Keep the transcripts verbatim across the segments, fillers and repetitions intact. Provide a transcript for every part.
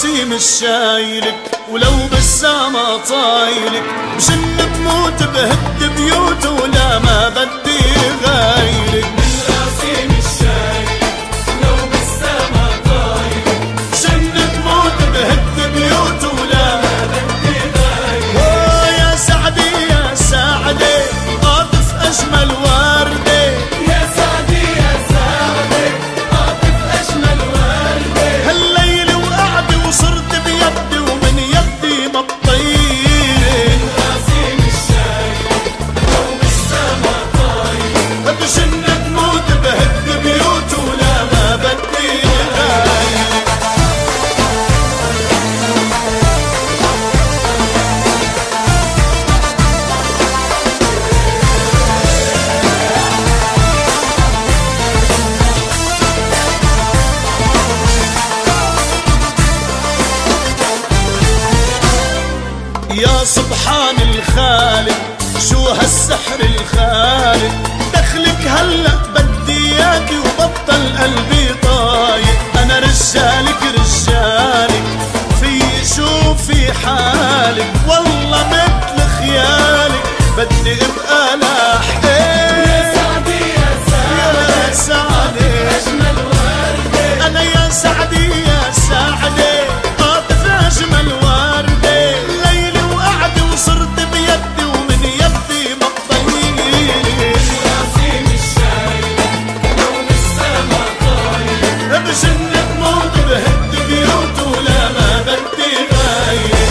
راسي مش شايلك، ولو بالسما طايلك بجن بموت بهد بيوت ولا ما بدي غايلك. من راسي مش شايلك ولو بالسما طايلك بجن بموت بهد بيوت ولا ما بدي غايلك. اوه يا سعدي يا سعدي قاطف اجمل وردة، يا سعدي يا سعدي قاطف اجمل وردة. هالليل وقعدي وصرت بيدي ومن يدي ما بطيرك. من راسي مش شايلك ولو بالسما طايلك بجن بموت بهد بيوت ولا ما بدي غايلك. يا سبحان الخالق شو هالسحر الخالق، دخلك هلا بدي اياكي وبطل قلبي طايق. انا رجالك رجالك في شوفي حالك، والله مثل خيالك بدي ابقى لاحقك. يا سعدي يا سعدي يا سعدي اجمل وردة. انا يا سعدي يا سعدي قاطف اجمل وردة، ليلي وقعدي وصرت بيدي ومن يدي ما بطيرك. راسي مش شايلك ولو بالسما طايلك بجن بموت بهد بيوت ولا ما بدي غايلك.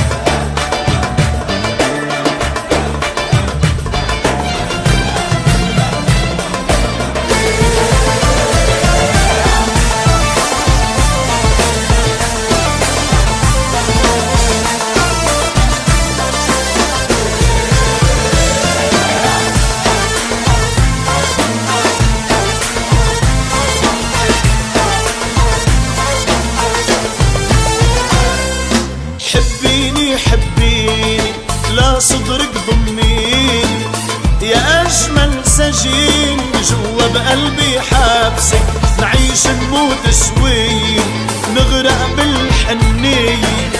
حبيني حبيني لا صدرك ضميني، يا أجمل سجين جوا بقلبي حابسك. نعيش نموت شوي نغرق بالحنية،